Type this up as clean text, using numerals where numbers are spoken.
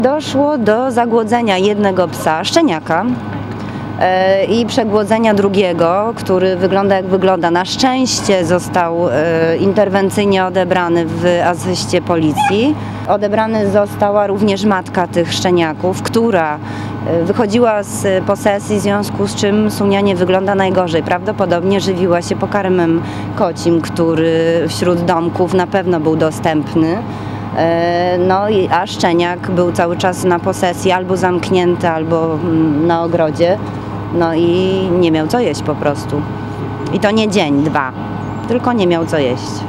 Doszło do zagłodzenia jednego psa, szczeniaka, i przegłodzenia drugiego, który wygląda jak wygląda. Na szczęście został interwencyjnie odebrany w asyście policji. Odebrany została również matka tych szczeniaków, która wychodziła z posesji, w związku z czym Sunia nie wygląda najgorzej. Prawdopodobnie żywiła się pokarmem kocim, który wśród domków na pewno był dostępny. A szczeniak był cały czas na posesji, albo zamknięty, albo na ogrodzie. No i nie miał co jeść po prostu. I to nie dzień, dwa, tylko nie miał co jeść.